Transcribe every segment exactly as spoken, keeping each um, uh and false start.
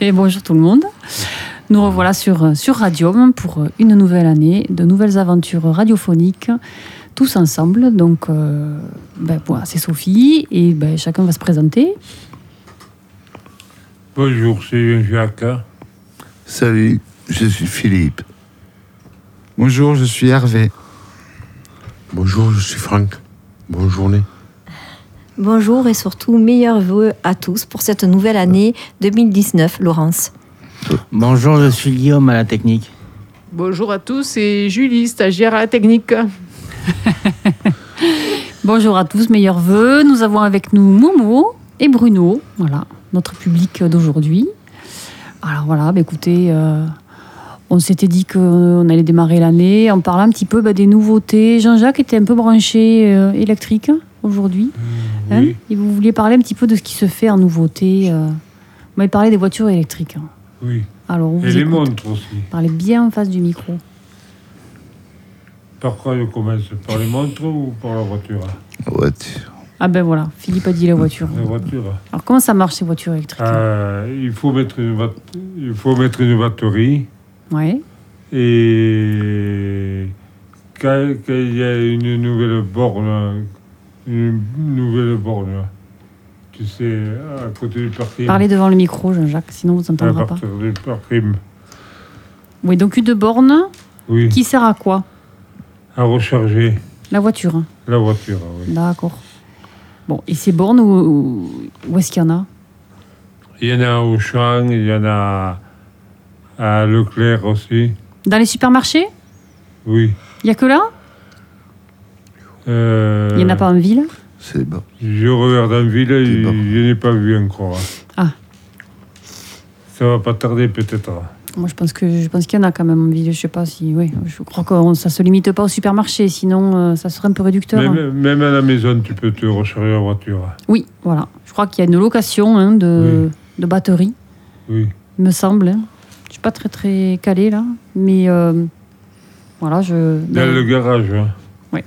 Et bonjour tout le monde. Nous revoilà sur, sur Radium pour une nouvelle année, de nouvelles aventures radiophoniques, tous ensemble. Donc, euh, ben, voilà, c'est Sophie et ben, chacun va se présenter. Bonjour, c'est Jacques. Salut, je suis Philippe. Bonjour, je suis Hervé. Bonjour, je suis Franck. Bonne journée. Bonjour et surtout meilleurs vœux à tous pour cette nouvelle année deux mille dix-neuf, Laurence. Bonjour, je suis Guillaume à la technique. Bonjour à tous, c'est Julie, stagiaire à la technique. Bonjour à tous, meilleurs vœux. Nous avons avec nous Momo et Bruno, voilà, notre public d'aujourd'hui. Alors voilà, bah écoutez, euh, on s'était dit qu'on allait démarrer l'année en parlant un petit peu bah, des nouveautés. Jean-Jacques était un peu branché euh, électrique aujourd'hui. Mmh, Hein oui. et vous vouliez parler un petit peu de ce qui se fait en nouveauté. Euh... Vous m'avez parlé des voitures électriques. Hein. Oui. Alors, on vous Et les écoute. montres aussi. Parlez bien en face du micro. Par quoi je commence? Par les montres ou par la voiture? La voiture. Ah ben voilà, Philippe a dit la voiture. La voiture. Alors comment ça marche ces voitures électriques? Euh, il, faut mettre une bat- il faut mettre une batterie Ouais. et quand, quand il y a une nouvelle borne, une nouvelle borne, tu sais, à côté du parking. Parlez devant le micro, Jean-Jacques, sinon vous À n'entendrez pas. partir du parking. Oui, donc une borne Oui. qui sert à quoi? À recharger La voiture. Hein. la voiture, oui. D'accord. Bon, et ces bornes, où, où est-ce qu'il y en a? Il y en a au Auchan, il y en a à Leclerc aussi. Dans les supermarchés? Oui. Il n'y a que là? Euh, Il n'y en a pas en ville? C'est bon. Je regarde en ville, C'est et bon. je n'ai pas vu encore. Ah. Ça va pas tarder peut-être. Moi, je pense que je pense qu'il y en a quand même en ville. Je sais pas si... Oui, je crois que ça se limite pas au supermarché, sinon euh, ça serait un peu réducteur. hein. Même, même à la maison, tu peux te recharger la voiture. Oui, voilà. Je crois qu'il y a une location hein, de, de batterie, Oui. il me semble. Hein. Je suis pas très très calée là, mais euh, voilà, je. Dans le garage. Hein. Oui.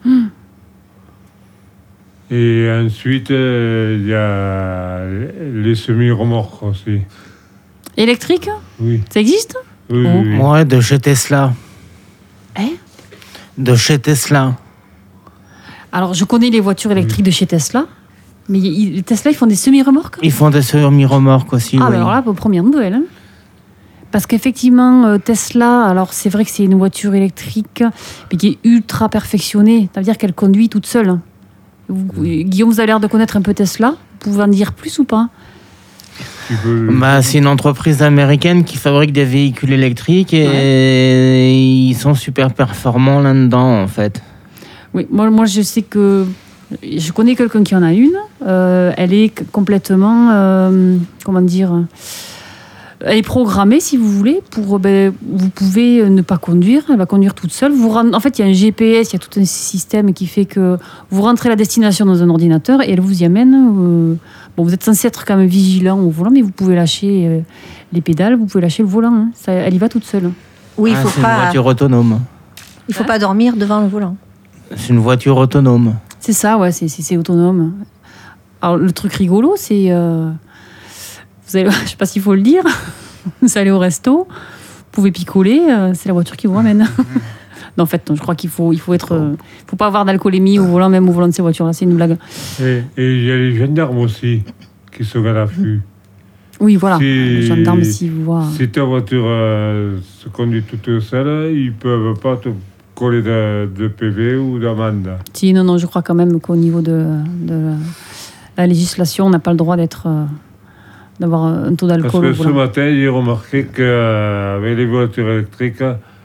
Et ensuite, euh, il y a les semi-remorques aussi. Électrique, Oui. ça existe? Oui, Oh. oui, oui. Ouais, de chez Tesla. Hein? De chez Tesla. Alors, je connais les voitures électriques de chez Tesla, mais ils- Tesla, ils font des semi-remorques. Ils font des semi-remorques aussi. Ah, oui. ben alors là, pour première nouvelle. Hein. Parce qu'effectivement, euh, Tesla, alors c'est vrai que c'est une voiture électrique, mais qui est ultra perfectionnée. Ça veut dire qu'elle conduit toute seule. hein. Vous- Guillaume, vous avez l'air de connaître un peu Tesla. Vous pouvez en dire plus ou pas? Tu peux... Bah, c'est une entreprise américaine qui fabrique des véhicules électriques et ils sont super performants là-dedans en fait. Oui, moi, moi je sais que je connais quelqu'un qui en a une. Euh, elle est c- complètement, euh, comment dire, elle est programmée si vous voulez pour, ben, vous pouvez ne pas conduire, elle va conduire toute seule. Vous ren- en fait, il y a un G P S, il y a tout un système qui fait que vous rentrez la destination dans un ordinateur et elle vous y amène. euh, bon, vous êtes censé être quand même vigilant au volant, mais vous pouvez lâcher euh, les pédales, vous pouvez lâcher le volant. hein. Ça, elle y va toute seule. Oui, il Ah, faut c'est une pas, voiture autonome. il faut pas dormir devant le volant. C'est une voiture autonome. C'est ça, ouais, c'est, c'est, c'est autonome. Alors, le truc rigolo, c'est. euh, vous allez, je sais pas s'il faut le dire, vous allez au resto, vous pouvez picoler, euh, c'est la voiture qui vous ramène. non, en fait, non, je crois qu'il faut, il faut être. euh, faut pas avoir d'alcoolémie au volant, même au volant de ces voitures-là, c'est une blague. Et et il y a les gendarmes aussi qui sont à l'affût. Oui, voilà. Si- Les gendarmes, s'ils vous voient. Si ta voiture euh, se conduit toute seule, ils peuvent pas te coller de, de P V ou d'amende. Si, non, non, je crois quand même qu'au niveau de, de la, la législation, on n'a pas le droit d'être. euh, d'avoir un taux Parce d'alcool au que ce volant. matin, j'ai remarqué qu'avec les voitures électriques,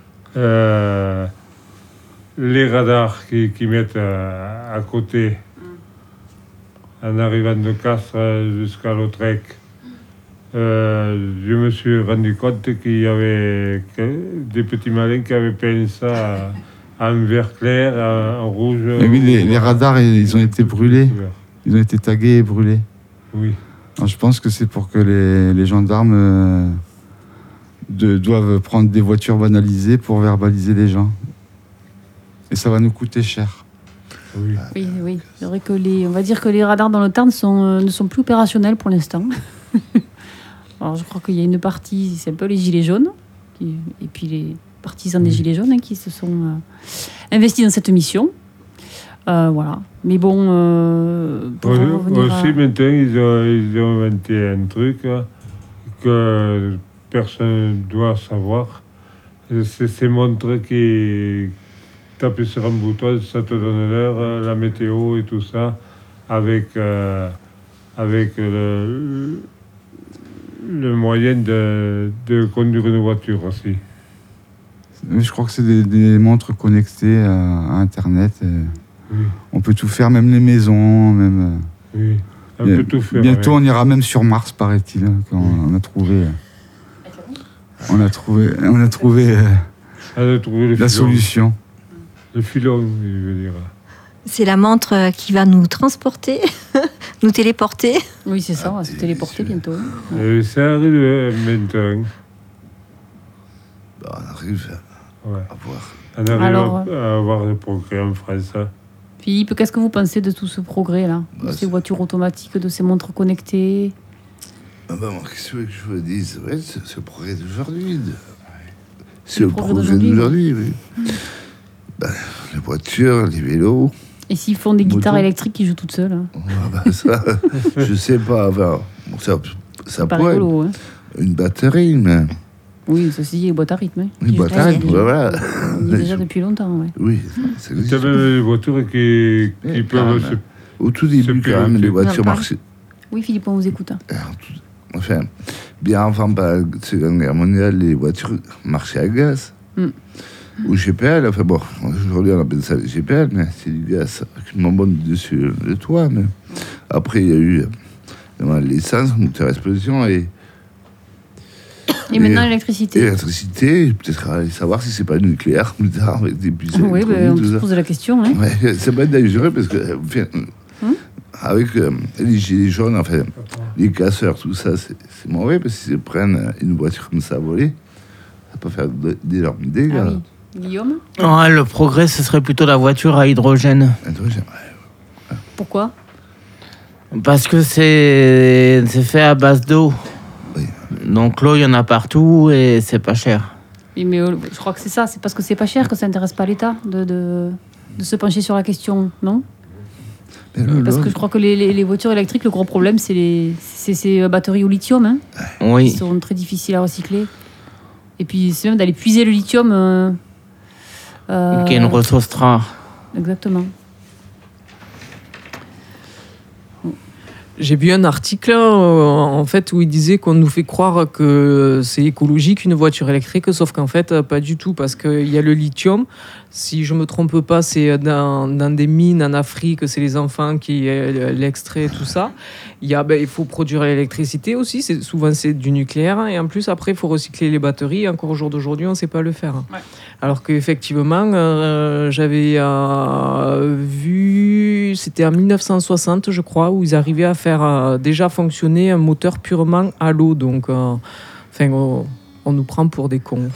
euh, les radars qui, qui mettent euh, à côté, en arrivant de Castres jusqu'à Lautrec, euh, je me suis rendu compte qu'il y avait que- des petits malins qui avaient peint ça en vert clair, en, en rouge. Et oui, les, les radars, ils ont été brûlés. Ils ont été tagués et brûlés. Oui. Alors, je pense que c'est pour que les, les gendarmes euh, de- doivent prendre des voitures banalisées pour verbaliser les gens. Et ça va nous coûter cher. Oui. Oui, oui. C'est vrai que les, on va dire que les radars dans le Tarn sont, euh, ne sont plus opérationnels pour l'instant. Alors, je crois qu'il y a une partie, c'est un peu les gilets jaunes, qui, et puis les partisans des gilets jaunes hein, qui se sont euh, investis dans cette mission. Euh, voilà. Mais bon, euh, pour Aussi, revenir à... maintenant, ils ont, ils ont inventé un truc euh, que personne ne doit savoir. C'est ces montres qui tapent sur un bouton, ça te donne l'heure, la météo et tout ça, avec, euh, avec le, le moyen de, de conduire une voiture aussi. Je crois que c'est des, des montres connectées à, à Internet. Et Oui, on peut tout faire, même les maisons. Même, oui. On Bien- peut tout faire. bientôt, avec. on ira même sur Mars, paraît-il, hein, quand on a trouvé. On a trouvé, on a trouvé euh, On a trouvé le la filon. solution. Le filon, je veux dire. C'est la montre euh, qui va nous transporter, nous téléporter. Oui, c'est ça, on va se téléporter bientôt. Et ça arrive euh, maintenant. Bah, on arrive Ouais. à voir. On arrive Alors, à, à avoir des progrès en France. hein. Philippe, qu'est-ce que vous pensez de tout ce progrès-là, de Bah, ces c'est- voitures automatiques, de ces montres connectées? Ah bah, moi, qu'est-ce que tu veux que je vous dise? Ouais, c'est c'est le progrès d'aujourd'hui. de- C'est Le le progrès progrès d'aujourd'hui, d'aujourd'hui, oui. Bah, les voitures, les vélos. Et s'ils font des guitares Moto. électriques qui jouent toutes seules hein? Ah bah, ça, je sais pas. Enfin, bon, ça, ça C'est pas pourrait. rigolo. Hein? Une batterie, mais. Oui, ceci dit, les boîtes à rythme. Hein, Une qui boîte jouent à tous rythme, déjà. voilà. On y est déjà depuis longtemps, ouais. Oui, ça existe. Tu as même des voitures qui, qui Eh, peuvent quand se... même. Au tout début, C'est quand même, piloté. les voitures Non, marchaient. Oui, Philippe, on vous écoute. hein. Alors, tout- Enfin, bien avant par la Seconde Guerre mondiale, les voitures marchaient à gaz. Mm. Ou G P L, enfin bon, aujourd'hui on appelle ça les G P L, mais c'est du gaz avec une bonbonne dessus le toit. Mais après, il y a eu euh, l'essence, moteur à explosion et, Et, Et- maintenant, et l'électricité. l'électricité. Peut-être aller savoir si c'est pas nucléaire plus tard avec des puces Oui, ben, on électroniques, tout se ça. pose la question. Hein. Ouais, ça va être dangereux parce que, euh, enfin, Hum avec euh, les gilets jaunes, enfin, les casseurs, tout ça, c'est c'est mauvais parce qu'ils prennent une voiture comme ça à voler. Ça peut faire de- d'énormes dégâts. Ah oui. Guillaume, Ouais, le progrès, ce serait plutôt la voiture à hydrogène. Hydrogène, ouais. pourquoi? Parce que c'est c'est fait à base d'eau. Oui. Donc l'eau, il y en a partout et c'est pas cher. Oui, mais euh, je crois que c'est ça. C'est parce que c'est pas cher que ça n'intéresse pas l'État de, de, de se pencher sur la question, non? Mais le- Parce le- que je crois que les, les, les voitures électriques, le gros problème, c'est les c'est ces batteries au lithium, hein, qui Oui. sont très difficiles à recycler. Et puis, c'est même d'aller puiser le lithium. Euh, euh, Qui est une ressource rare. Exactement. J'ai vu un article euh, en fait où il disait qu'on nous fait croire que c'est écologique une voiture électrique, sauf qu'en fait euh, pas du tout parce qu'il y a le lithium. Si je me trompe pas, c'est dans, dans des mines en Afrique, c'est les enfants qui euh, l'extraient tout ça. Il y a, ben, il faut produire l'électricité aussi. C'est souvent c'est du nucléaire et en plus après il faut recycler les batteries. Encore au jour d'aujourd'hui, on ne sait pas le faire. Ouais. Alors qu'effectivement, euh, j'avais euh, vu, c'était en mille neuf cent soixante, je crois, où ils arrivaient à faire euh, déjà fonctionner un moteur purement à l'eau. Donc, euh, enfin, on, on nous prend pour des cons.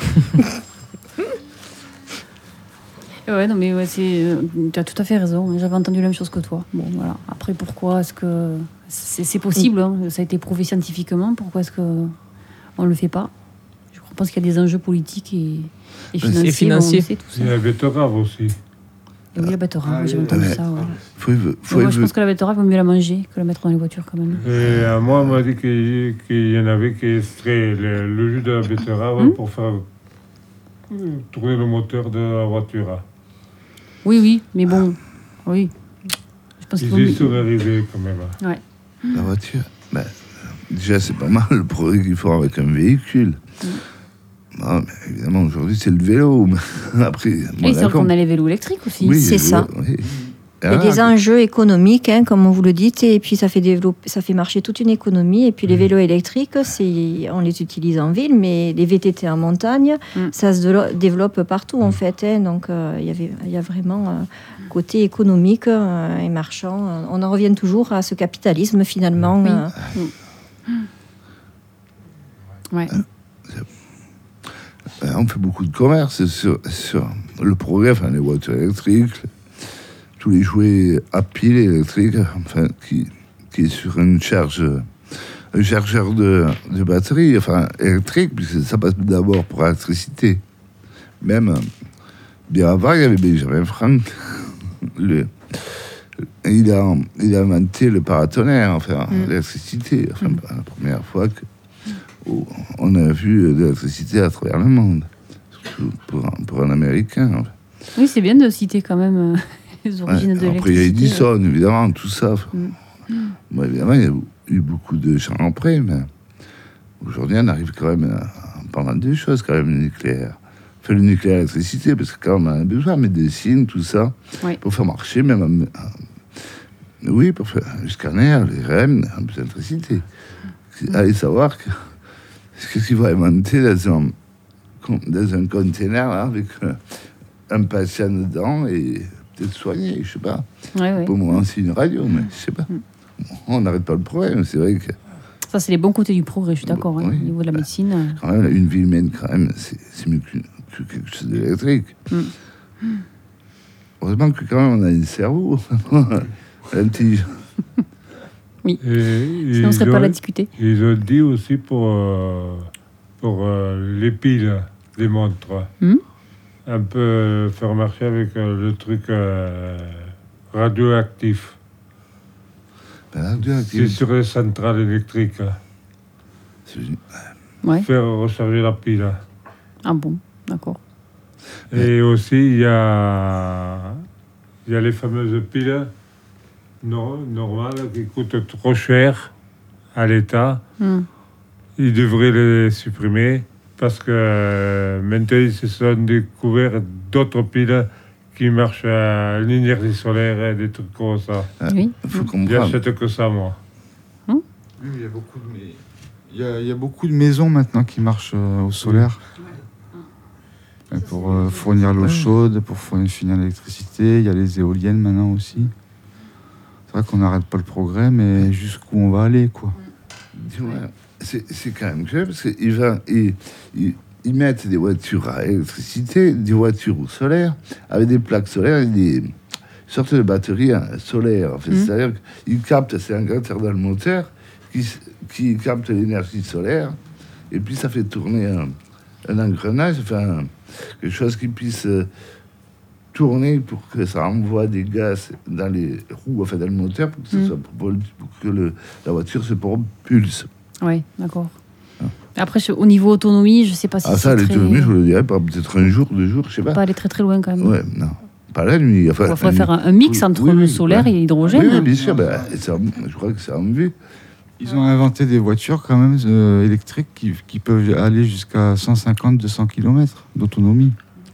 Ouais, non, mais ouais, c'est, tu as tout à fait raison. J'avais entendu la même chose que toi. Bon, voilà. Après, pourquoi est-ce que c'est, c'est possible hein, ça a été prouvé scientifiquement. Pourquoi est-ce que on le fait pas? Je pense qu'il y a des enjeux politiques et, et financiers. Et financiers. Bon, on le sait, tout ça. Il y a la betterave aussi. Et oui, la betterave, Ah, j'ai oui. entendu Ouais. ça. Ouais. faut, faut, Mais moi, je pense que la betterave, il vaut mieux la manger que la mettre dans les voitures quand même. Et à moi, on m'a dit qu'il qu'il y en avait qui extraient le, le jus de la betterave Hum. pour faire euh, tourner le moteur de la voiture. Oui, oui, mais bon, oui. Je pense qu'il vaut Ils y mieux. sont arrivés quand même. Ouais. La voiture, ben, déjà, c'est pas mal le progrès qu'ils font avec un véhicule. Mm. Non, mais évidemment, aujourd'hui, c'est le vélo. mais Après, moi, Et c'est vrai d'accord. qu'on a les vélos électriques aussi. Oui, C'est le ça. vélo, oui. Il y a Ah, des enjeux économiques, hein, comme vous le dites, et puis ça fait, développer, ça fait marcher toute une économie. Et puis les vélos électriques, c'est, on les utilise en ville, mais les V T T en montagne, Mm. ça se délo- développe partout en fait. Hein, donc euh, il y avait, il y a vraiment un côté économique euh, et marchand. Euh, On en revient toujours à ce capitalisme finalement. Oui. euh, Ouais. ben, on fait beaucoup de commerce sur, sur le progrès, enfin, les voitures électriques, tous les jouets à pile électriques, enfin, qui, qui est sur une charge un chargeur de, de batterie, enfin électrique, puisque ça passe d'abord pour l'électricité. Même euh, bien avant, il y avait Benjamin Frank. le, il, a, il a inventé le paratonnerre, enfin mm. l'électricité. Enfin, mm. la première fois qu'on a vu de l'électricité à travers le monde, surtout pour, pour un Américain. Enfin. Oui, c'est bien de citer quand même euh, les origines ouais, de l'électricité. Après, il y a Edison, ouais. évidemment, tout ça. Enfin. Mm. Bon, évidemment, il y a eu beaucoup de gens après, mais aujourd'hui, on arrive quand même à pas mal de choses, quand même, le nucléaire. Enfin, le nucléaire, l'électricité, parce que quand même, on a besoin de médecine, tout ça, oui. pour faire marcher, même. Euh, oui, pour faire le scanner, les R E M, on a besoin d'électricité. Mm. Allez savoir que, qu'est-ce qu'ils vont inventer dans un, dans un container, là, avec euh, un patient dedans et peut-être soigné, je sais pas. Oui, oui. Pour moi, c'est une radio, mais je sais pas. Mm. On n'arrête pas le problème, c'est vrai que... Ça, c'est les bons côtés du progrès, je suis d'accord, hein, oui. au niveau de la médecine. Quand même, une vie humaine, quand même, c'est, c'est mieux que, que quelque chose d'électrique. Mm. Heureusement que quand même, on a un cerveau intelligent. Oui, et sinon on ne serait pas là à discuter. Ils ont dit aussi pour, euh, pour euh, les piles des montres, mm. un peu faire marcher avec euh, le truc euh, radioactif. C'est sur les centrales électriques. Ouais. Faire recharger la pile. Ah bon, d'accord. Et aussi, il y a, il y a les fameuses piles non, normales qui coûtent trop cher à l'État. Mm. Ils devraient les supprimer parce que euh, maintenant, ils se sont découverts d'autres piles qui marchent à l'énergie solaire et des trucs comme ça. Oui. Il faut comprendre. J'achète que ça, moi. Hum? Oui, il y a beaucoup de, il y a, il y a beaucoup de maisons maintenant qui marchent euh, au solaire. Oui. Pour euh, fournir l'eau chaude, pour fournir l'électricité. Il y a les éoliennes maintenant aussi. C'est vrai qu'on n'arrête pas le progrès, mais jusqu'où on va aller, quoi. Ouais. C'est, c'est quand même clair, parce qu'ils va, ils, ils, ils mettent des voitures à électricité, des voitures au solaire, avec des plaques solaires et des sortes de batteries solaires. En fait. Mmh. C'est-à-dire qu'ils captent, c'est un capteur dans le moteur qui, qui capte l'énergie solaire, et puis ça fait tourner un, un engrenage, enfin, quelque chose qui puisse euh, tourner pour que ça envoie des gaz dans les roues, enfin dans le moteur, pour que, ce mmh. soit, pour, pour que le, la voiture se propulse. Oui, d'accord. Après, au niveau autonomie, je ne sais pas si ah, c'est ça, très... l'autonomie, je le dirais, pas, peut-être un jour, deux jours, je ne sais pas. Pas aller très très loin quand même. Ouais, non. Pas la nuit. Enfin, il faudrait faire un, un mix entre oui, le solaire ouais. et l'hydrogène. Oui, oui bien sûr. Ben, ça, je crois que c'est en vue. Ils ont inventé des voitures quand même euh, électriques qui, qui peuvent aller jusqu'à cent cinquante à deux cents kilomètres d'autonomie.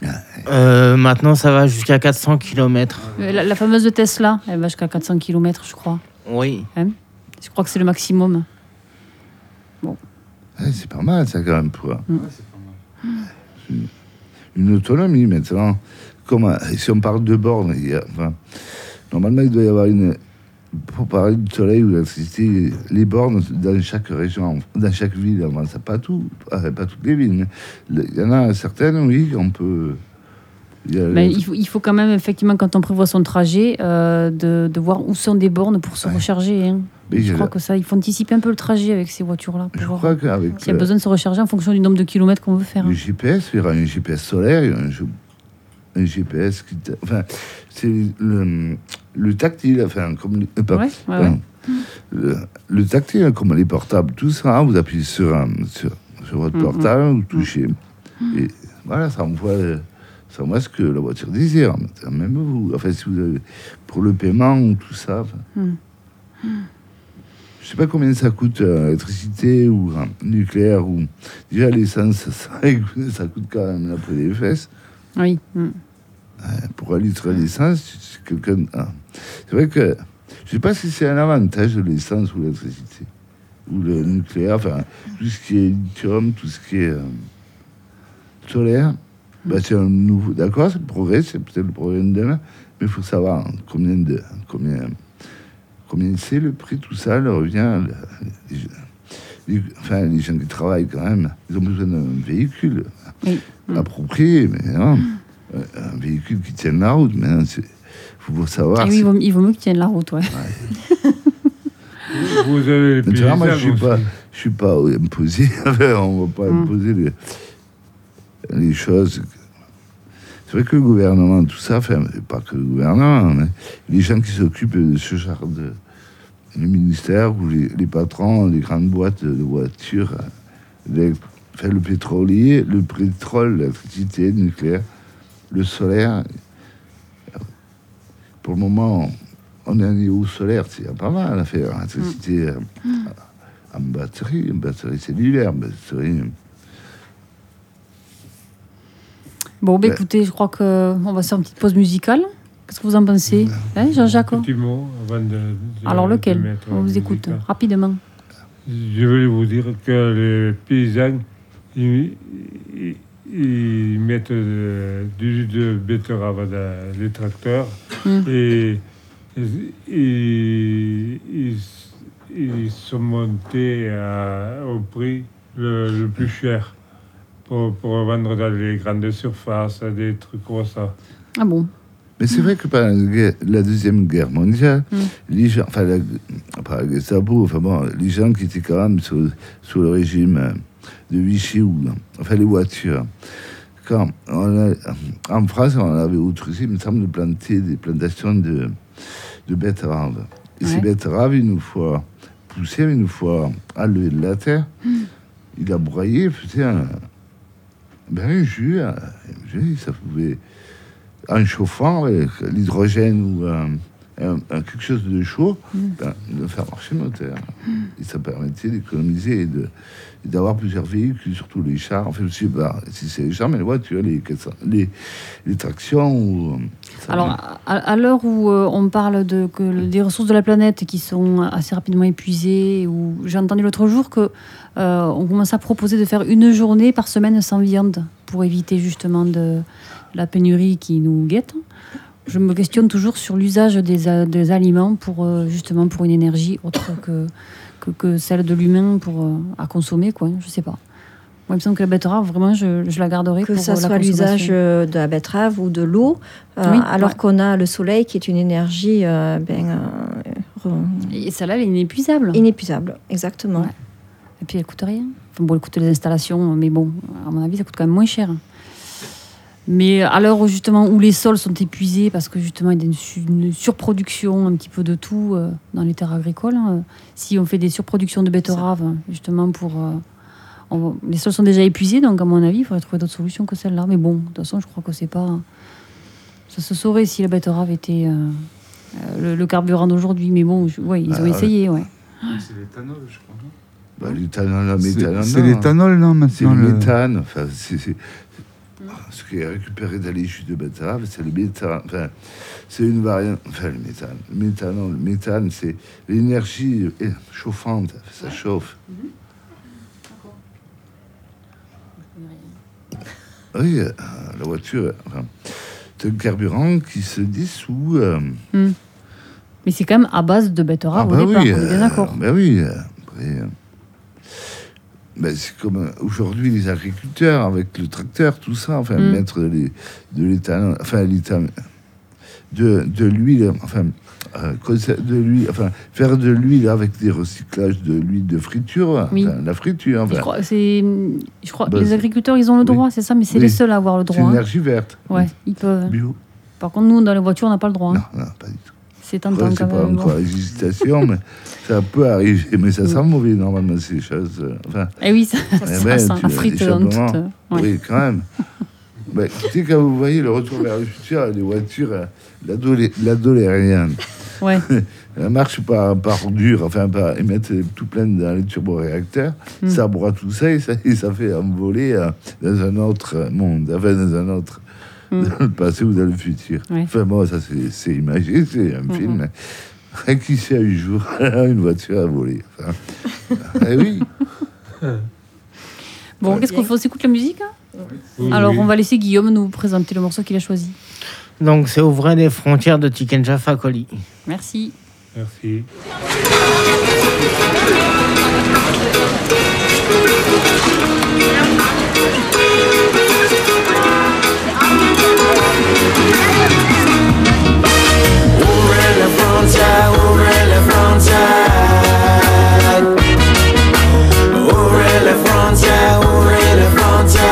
Euh, maintenant, ça va jusqu'à quatre cents kilomètres. La, la fameuse de Tesla, elle va jusqu'à quatre cents kilomètres, je crois. Oui. Hein, je crois que c'est le maximum. Bon. Ouais, c'est pas mal, ça, quand même. Pour... Ouais, c'est pas mal. Une, une autonomie, maintenant. Comme, si on parle de bornes, il y a, enfin, normalement, il doit y avoir une... Pour parler du soleil ou de l'électricité, les bornes dans chaque région, dans chaque ville, enfin, ça pas tout, pas toutes les villes, mais il y en a certaines, oui, on peut... Il, mais le... il, faut, il faut quand même, effectivement, quand on prévoit son trajet, euh, de, de voir où sont des bornes pour se ouais. recharger. Hein. Je je crois le... que ça, il faut anticiper un peu le trajet avec ces voitures-là. Pour je voir crois qu'avec... S'il y a besoin de se recharger en fonction du nombre de kilomètres qu'on veut faire. Le hein. G P S, il y aura un G P S solaire, il y aura un, un G P S qui... Enfin, c'est le, le tactile, enfin, comme... Les, euh, ouais, ouais, enfin, ouais. Le, le tactile, comme les portables, tout ça, vous appuyez sur, un, sur, sur votre mm-hmm. portable, vous touchez, mm-hmm. et voilà, ça envoie... Ça envoie ce que la voiture désire, même vous. Enfin, si vous avez pour le paiement ou tout ça. Enfin, mm. Mm. Je sais pas combien ça coûte euh, l'électricité ou euh, nucléaire ou déjà l'essence, ça, ça coûte quand même après les fesses. Oui. Mm. Euh, pour un litre d'essence, c'est quelqu'un. Ah. C'est vrai que je sais pas si c'est un avantage de l'essence ou l'électricité ou le nucléaire. Enfin, tout ce qui est lithium, tout ce qui est euh, solaire. Bah, c'est un nouveau, d'accord, c'est le progrès, c'est peut-être le progrès de demain, mais il faut savoir combien de, combien, combien c'est le prix, tout ça leur revient. Les, les, enfin, les gens qui travaillent quand même, ils ont besoin d'un véhicule oui. approprié, mais non, un véhicule qui tienne la route. Maintenant, il faut savoir. Oui, il, vaut, il vaut mieux qu'il tienne la route, ouais. ouais. Vous avez les paysans moi, je suis aussi. pas, je suis pas imposé. Enfin, on va pas Mm. imposer les, les choses. C'est vrai que le gouvernement, tout ça, enfin, pas que le gouvernement, mais les gens qui s'occupent de ce genre de, les ministères ou les, les patrons, les grandes boîtes de voitures, les, enfin, le pétrolier, le pétrole, l'électricité, le nucléaire, le solaire. Pour le moment, on est allé au solaire, c'est pas mal à faire. L'électricité euh, en batterie, en batterie cellulaire, en batterie. Bon, bah, Ouais. écoutez, je crois qu'on va faire une petite pause musicale. Qu'est-ce que vous en pensez, hein, Jean-Jacques? Un petit mot avant de. de- Alors de lequel? mettre la On vous musique. écoute rapidement. Je voulais vous dire que les paysans, ils, ils- ils mettent euh, du jus de betterave dans les tracteurs Mm. et ils, ils, ils- ils sont montés à- au prix le, le plus cher pour, pour vendre dans les grandes surfaces, des trucs comme ça. Ah bon? Mais c'est vrai que pendant la, guerre- la Deuxième Guerre mondiale, Mm. les gens, enfin, la, pas la Gestapo, enfin bon, les gens qui étaient quand même sous, sous le régime euh, de Vichy, ou, enfin les voitures, quand on a, en France, on avait autorisé, il me semble, de planter des plantations de, de betteraves. Et ces Ouais. betteraves, une fois poussées, une fois enlevées de la terre, il a broyé, faisait un, ben, un jus, un jus, ça pouvait, en chauffant avec l'hydrogène ou un, un- un- quelque chose de chaud, ben, de faire marcher le moteur. Et ça permettait d'économiser et de, et d'avoir plusieurs véhicules, surtout les chars. Enfin, je sais pas si c'est les chars, mais les voitures, les, les, les tractions. Ou, ça- Alors, à, à l'heure où euh, on parle de, que le- des ressources de la planète qui sont assez rapidement épuisées, où j'ai entendu l'autre jour que euh, on commence à proposer de faire une journée par semaine sans viande pour éviter justement de la pénurie qui nous guette. Je me questionne toujours sur l'usage des, a- des aliments pour euh, justement pour une énergie autre que, que, que celle de l'humain pour euh, à consommer, quoi. Je sais pas. Moi, il me semble que la betterave, vraiment, je, je la garderai Que pour ça euh, la soit l'usage consommation. euh, de la betterave ou de l'eau, euh, Oui, alors ouais. qu'on a le soleil qui est une énergie euh, ben, euh, re- Et celle-là, elle est inépuisable. inépuisable, exactement. Ouais. Et puis elle coûte rien. Enfin, bon, elle coûte les installations, mais bon, à mon avis, ça coûte quand même moins cher. Mais à l'heure où, justement où les sols sont épuisés parce que justement il y a une, su- une surproduction un petit peu de tout euh, dans les terres agricoles, hein, si on fait des surproductions de betteraves justement pour euh, on- les sols sont déjà épuisés, donc à mon avis il faudrait trouver d'autres solutions que celle-là. Mais bon, de toute façon je crois que c'est pas ça se saurait si la betterave était euh, euh, le, le carburant d'aujourd'hui. Mais bon, je- ouais, ils ont Ah, ouais. essayé, ouais. C'est l'éthanol, je crois. non bah, l'éthanol, la C'est- méthanol, C'est non. l'éthanol, non, C'est maintenant le le- méthane. Enfin, c'est, c'est- ce qui est récupéré dans les jus de betterave, c'est le méthane. Enfin, c'est une variante. Enfin, le méthane. Le méthanol, le méthane, c'est l'énergie eh, chauffante. Ça chauffe. Oui, euh, la voiture, enfin, c'est un carburant qui se dissout. euh, Hmm. Mais c'est quand même à base de betterave bah au départ, oui, on est bien euh, d'accord. bah oui, euh, après, euh, ben, c'est comme euh, aujourd'hui les agriculteurs avec le tracteur, tout ça, enfin Mm. mettre les- de l'éthanol, enfin l'éthanol, de, de l'huile, enfin euh, conser- de l'huile, enfin faire de l'huile avec des recyclages de l'huile de friture, Oui. enfin, la friture, Je enfin, crois, c'est, je crois Bah, les c'est- agriculteurs, ils ont le oui. droit, c'est ça, mais c'est Oui. les seuls à avoir le c'est droit. hein. énergie verte, Ouais, ils peuvent. bio. Par contre, nous, dans les voitures, on n'a pas le droit. hein. Non, non, pas du tout. C'est tentant Après, quand c'est pas même. encore bon. législation, mais ça peut arriver, mais ça sent mauvais normalement ces choses. euh, Enfin. Eh oui, ça, Eh ça ben, sent tu la as frite des dans toute. échappements. euh, ouais. Oui, quand même. Ben, écoutez, quand vous voyez le retour vers le futur, les voitures, euh, l'adolé- l'adolérienne, Ouais. elle marche par, par dur, enfin, par, ils mettent tout plein dans les turboréacteurs, Mm. ça broie tout ça et ça, et ça fait envoler euh, dans un autre monde, enfin, dans un autre, Mm. dans le passé ou dans le futur. Ouais. Enfin, bon, ça, c'est, c'est imagé, c'est un Mm, film. mm. mais qui sait un jour, une voiture a volé. Enfin, eh oui. Bon, qu'est-ce qu'on fait? On s'écoute la musique hein Oui, Alors, oui. on va laisser Guillaume nous présenter le morceau qu'il a choisi. Donc c'est Ouvrir les frontières de Tiken Jah Fakoly. Merci. Merci. Ouvrez les frontières, ouvrez les frontières. frontières.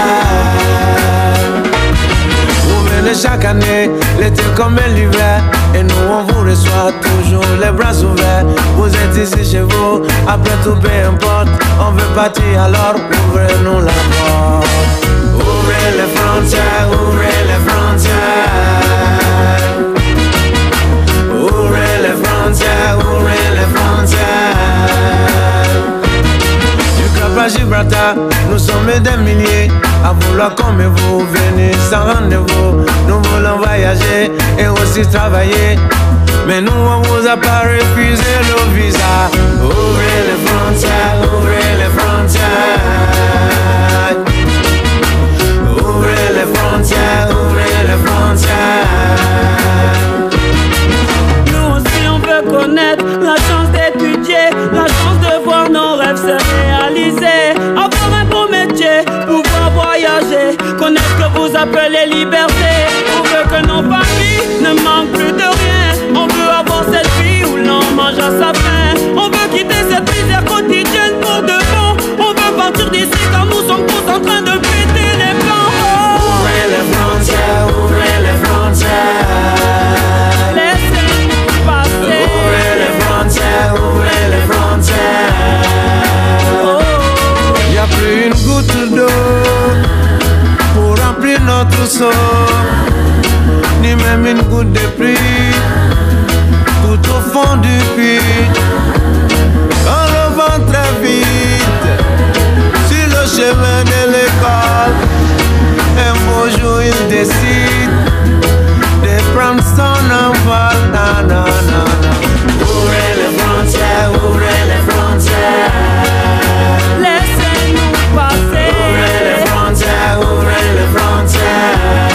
Vous venez chaque année, l'été comme l'hiver, et nous on vous reçoit toujours les bras ouverts. Vous êtes ici chez vous, après tout peu importe. On veut partir alors ouvrez-nous la porte. Ouvrez les frontières, ouvrez les frontières. Ouvrez les frontières, ouvrez les frontières. Du Cap à Gibraltar, nous sommes des milliers à vouloir comme vous venir sans rendez-vous. Nous voulons voyager et aussi travailler, mais nous on vous a pas refusé le visa. Ouvrez les frontières, ouvrez les frontières. Ouvrez les frontières, ouvrez les frontières. Nous aussi on veut connaître la chance d'étudier, la chance de voir nos rêves se réaliser, avoir un beau métier, pouvoir voyager, connaître ce que vous appelez liberté. On veut que nos familles ne manquent plus de rien. On veut avoir cette vie où l'on mange à sa faim. On veut quitter cette misère quotidienne pour de bon. On veut partir d'ici car nous sommes tous en train de péter les plombs. Ouvrez les frontières, ouvrez les frontières. Laissez-nous passer. Ouvrez les frontières, ouvrez les frontières. Oh. Y'a plus une goutte d'eau pour remplir notre seau, ni même une goutte de pluie tout au fond du puits. On le vent très vite sur le chemin de l'école. Un beau jour il décide de prendre son envol. Na, na, na, na. Ouvrez les frontières, ouvrez les frontières. Laissez-nous passer. Ouvrez les frontières, ouvrez les frontières.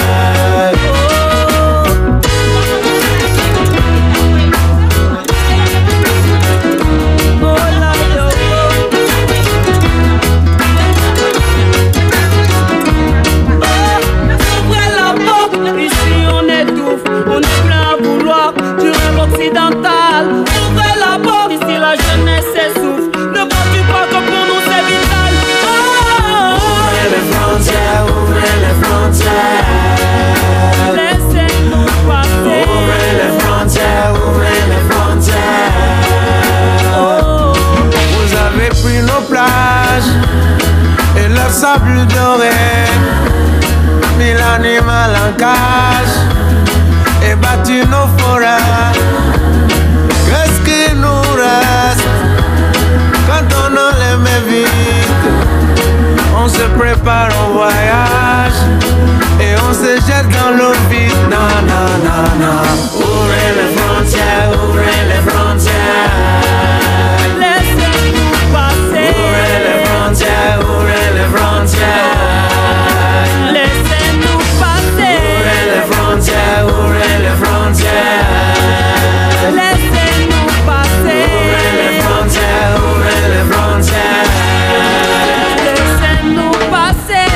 On est plein à vouloir du rêve occidental. Ouvrez la porte, ici la jeunesse s'essouffle. Ne vois-tu pas que pour nous c'est vital? Oh, ouvrez les frontières, ouvrez les frontières. Laissez-nous passer. Ouvrez les frontières, ouvrez les frontières. Oh. Vous avez pris nos plages et leur sable doré, mis l'animal en cage et battu nos forêts. Qu'est-ce qui nous reste quand on enlève les vides? On se prépare au voyage et on se jette dans l'eau vide. Non, non, non, non. Ouvrez les frontières, ouvrez les frontières. Laissez-nous passer. Ouvrez les frontières, ouvrez les frontières. Laissez-nous passer. Ouvrez les frontières, ouvrez les frontières. Laissez-nous passer. Ouvrez les frontières, ouvrez les frontières. Laissez-nous passer.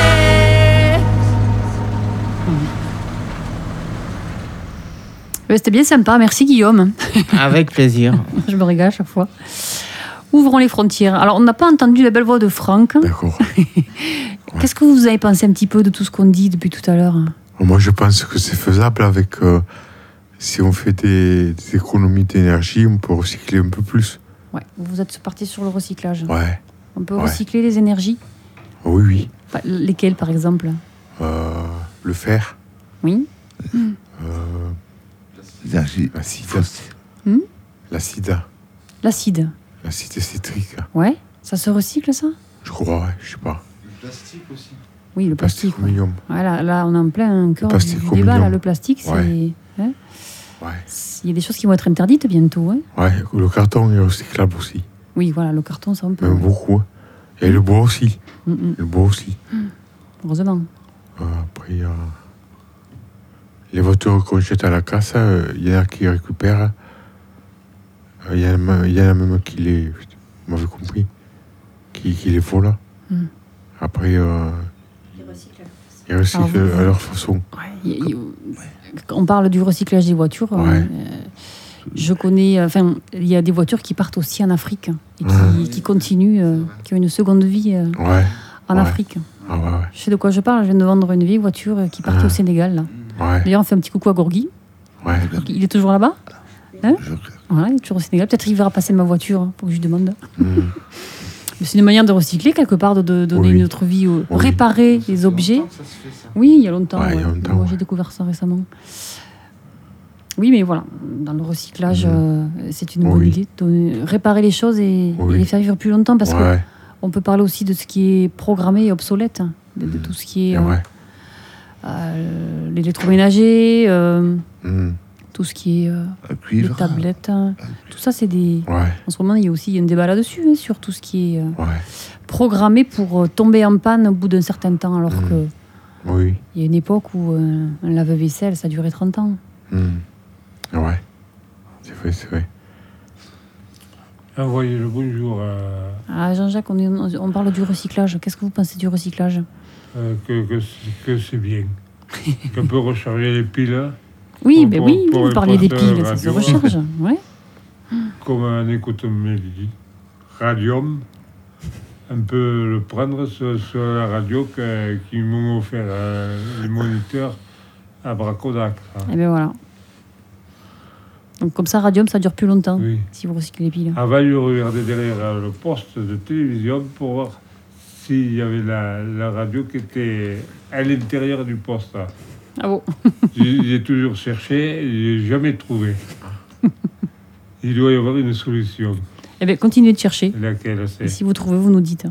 Ouais, c'était bien sympa, merci Guillaume. Avec plaisir. Je me régale à chaque fois. Ouvrons les frontières. Alors, on n'a pas entendu la belle voix de Franck. D'accord. Qu'est-ce que vous avez pensé un petit peu de tout ce qu'on dit depuis tout à l'heure? Moi, je pense que c'est faisable avec. Euh, si on fait des, des économies d'énergie, on peut recycler un peu plus. Ouais, vous êtes parti sur le recyclage. Ouais. On peut Ouais. recycler les énergies. Oui, oui. Enfin, lesquelles, par exemple? Euh, le fer. Oui. Euh, L'énergie l'acide. Hmm L'acide. L'acide. L'acide cétrique. Ouais. Ça se recycle, ça? Je crois, ouais, je sais pas. Le plastique aussi. Oui, le plastique. ouais. Aluminium. Voilà, là, on est en plein cœur du plastique du au débat. Là, million. le plastique, c'est. Ouais. hein Ouais. Il y a des choses qui vont être interdites bientôt. Hein. Ouais, le carton est recyclable aussi. Oui, voilà, le carton, ça on peut. Même ouais. beaucoup. Et le bois aussi. Mm, mm. Le bois aussi. Heureusement. Euh, après, il y a les voitures qu'on jette à la casse, euh, il y en a qui récupèrent. Euh, Il y, en a même- il y en a même qui les. Vous m'avez compris? Qui, qui les volent. Mm. Après, euh, ils recyclent Alors, vous- à leur façon. Ouais, y- y- on parle du recyclage des voitures. Ouais. euh, je connais. Enfin, il y a des voitures qui partent aussi en Afrique et qui, Ouais. qui continuent, euh, qui ont une seconde vie euh, Ouais, en Ouais. Afrique. Ah ouais, ouais. Je sais de quoi je parle. Je viens de vendre une vieille voiture qui partait Ah. au Sénégal. Là. Ouais, D'ailleurs, on fait un petit coucou à Gorgui. ouais. Il est toujours là-bas. Hein Je- Voilà, il est toujours au Sénégal. Peut-être qu'il verra passer ma voiture hein, pour que je lui demande. Mm. Mais c'est une manière de recycler quelque part, de, de donner Oui. une autre vie, au- Oui. réparer les objets. Oui, il y a longtemps. Ouais, il y a ouais. longtemps, Moi, ouais. j'ai découvert ça récemment. Oui, mais voilà, dans le recyclage, Mhm. euh, c'est une bonne Oui. idée de réparer les choses et, Oui. et les faire vivre plus longtemps parce Ouais, qu'on peut parler aussi de ce qui est programmé et obsolète, hein, de, de Mhm. tout ce qui est et euh, ouais. euh, l'électroménager, euh, Mm. tout ce qui est euh, Un les cuivre. tablettes. hein. Tout ça, c'est des. Ouais, En ce moment, il y a aussi un débat là-dessus, hein, sur tout ce qui est euh, ouais. programmé pour euh, tomber en panne au bout d'un certain temps, alors Mhm. que Oui. il y a une époque où euh, un lave-vaisselle, ça durait trente ans. Mm. Ouais. C'est vrai, c'est vrai. Envoyez le bonjour à, Ah, Jean-Jacques, on, est- on parle du recyclage. Qu'est-ce que vous pensez du recyclage? euh, que, que, c'est- que c'est bien. Qu'on peut recharger les piles Oui, Pour- ben pour- oui, pour vous les parliez des postes piles, ça se radio. recharge. Ouais. comme un écoute-mélodie. Radium. Un peu le prendre sur, sur la radio que, qui m'ont offert euh, les moniteurs à Bracodac. ça. Et bien voilà. Donc comme ça, Radium, ça dure plus longtemps Oui. si vous recyclez les piles. Avant, je regardais derrière euh, le poste de télévision pour voir s'il y avait la, la radio qui était à l'intérieur du poste. Ah bon? J'ai j'ai toujours cherché et j'ai jamais trouvé. Il doit y avoir une solution. Eh bien, continuez de chercher. Laquelle c'est Et si vous trouvez, vous nous dites.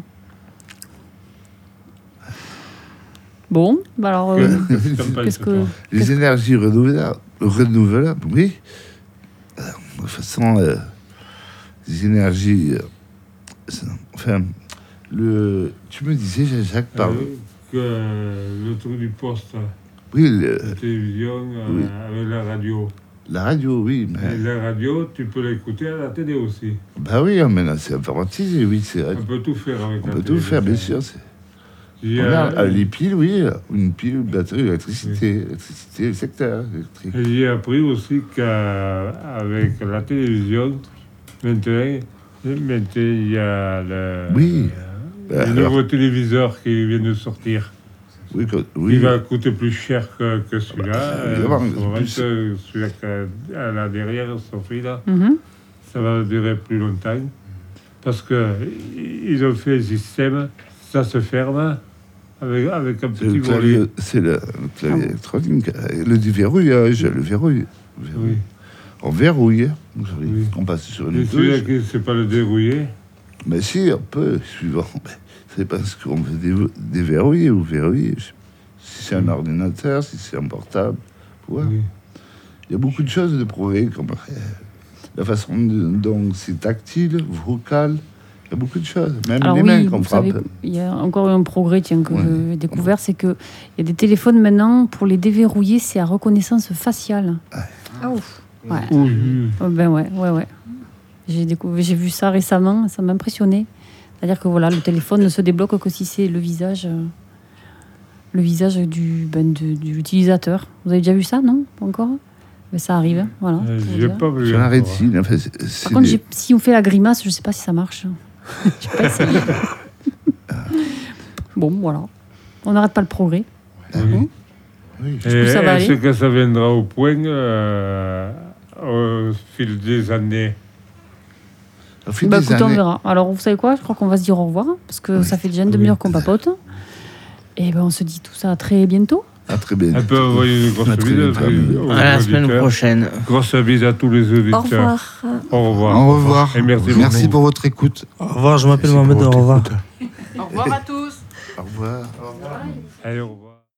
Bon, bah alors, euh, Que- t'en penses, qu'est-ce que... toi Les énergies renouvelables, renouvelables oui. Euh, de toute façon, euh, les énergies. euh, c'est- enfin, le, tu me disais, Jacques, pardon. Euh, que le truc du poste, Oui, le- la télévision, euh, Oui. avec la radio. la radio, oui. Mais, Et la radio, tu peux l'écouter à la télé aussi. bah oui, mais là, c'est informatisé, oui, c'est vrai. On peut tout faire avec On la peut télé. tout faire, bien sûr. c'est- Il y a- Regarde, euh, les piles, oui, une pile, une batterie, l'électricité, l'électricité, le secteur électrique. Et j'ai appris aussi qu'avec la télévision, maintenant, maintenant, il y a le, Oui. le Euh, nouveau alors, téléviseur qui vient de sortir. oui, que- oui. Il va coûter plus cher que, que celui-là. bah, Euh, évidemment, ça va plus- être celui-là qu'elle a derrière, Sophie, là, Mhm. ça va durer plus longtemps. Parce qu'ils ont fait un système, ça se ferme avec, avec un C'est petit le volet. clavier, c'est le, le clavier électronique, euh, le déverrouillage, le verrouille. Le verrouille. Oui. On verrouille, hein. Vous savez, Oui. on passe sur Mais une celui-là, touche. qui ne sait pas le dérouiller, Mais si, on peut, suivant. Mais c'est parce qu'on veut dé- déverrouiller ou verrouiller. Si c'est un ordinateur, si c'est un portable. Ouais. oui. Il y a beaucoup de choses de prouver, comme euh, la façon de- dont c'est tactile, vocal. Il y a beaucoup de choses. Même Alors les oui, mains qu'on vous frappe. savez, il y a encore un progrès tiens, que Ouais. j'ai découvert, c'est qu'il y a des téléphones maintenant, pour les déverrouiller, c'est à reconnaissance faciale. Ah ouf. Ouais. Oui. Oh, ben ouais, ouais, ouais. J'ai découvert, j'ai vu ça récemment, ça m'a impressionné. C'est-à-dire que voilà, le téléphone ne se débloque que si c'est le visage, euh, le visage du, ben, de, de l'utilisateur. Vous avez déjà vu ça, non? Pas encore? Ben, ça arrive, voilà. Euh, pour J'ai dire. pas vu. Sur la encore. rétine, enfin, c'est- c'est Par contre, des- j'ai- si on fait la grimace, je ne sais pas si ça marche. Je pas essayé. Bon, voilà. On n'arrête pas le progrès. Oui. oui. Et que ça va est-ce aller que ça viendra au point euh, au fil des années? Au fil Bah des écoute, on années- verra. Alors, vous savez quoi? Je crois qu'on va se dire au revoir, parce que Oui. ça fait déjà une demi-heure qu'on papote. Et ben, on se dit tout ça très bientôt. Ah, très bien. On peut envoyer une grosse Ah, très bise bien, aux- très bien. aux À la semaine auditeurs. prochaine. Grosse bise à tous les auditeurs. Au revoir. Au revoir. Au revoir. Et merci Merci beaucoup. pour votre écoute. Au revoir, je m'appelle Merci pour Mohamed, au votre revoir. écoute. Au revoir à tous. Au revoir. Allez, au revoir.